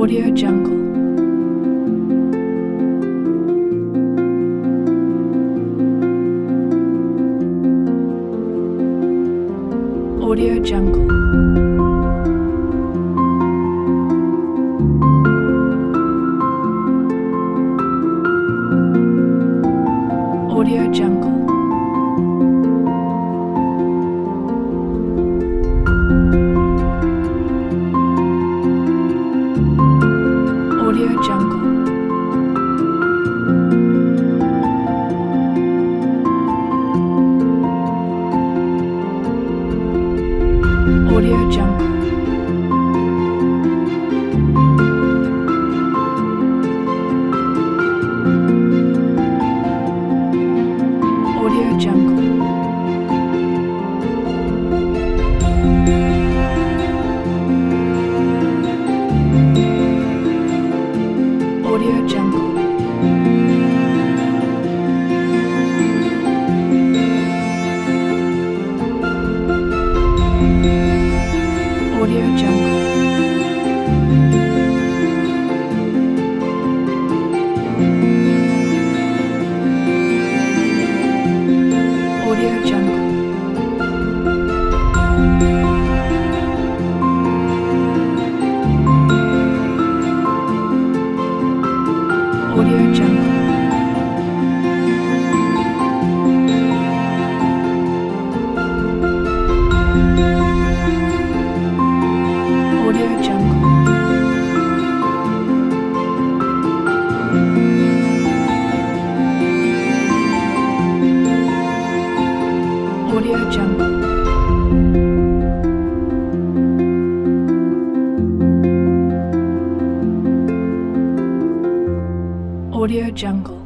Audio Jungle. Audio Jungle. Audio Jungle. Audio Jungle. Audio Jungle. Audio Jungle. Audio Jungle. Audio Jungle. Audio Jungle. Audio Jungle. Audio Jungle. Audio Jungle. Audio Jungle.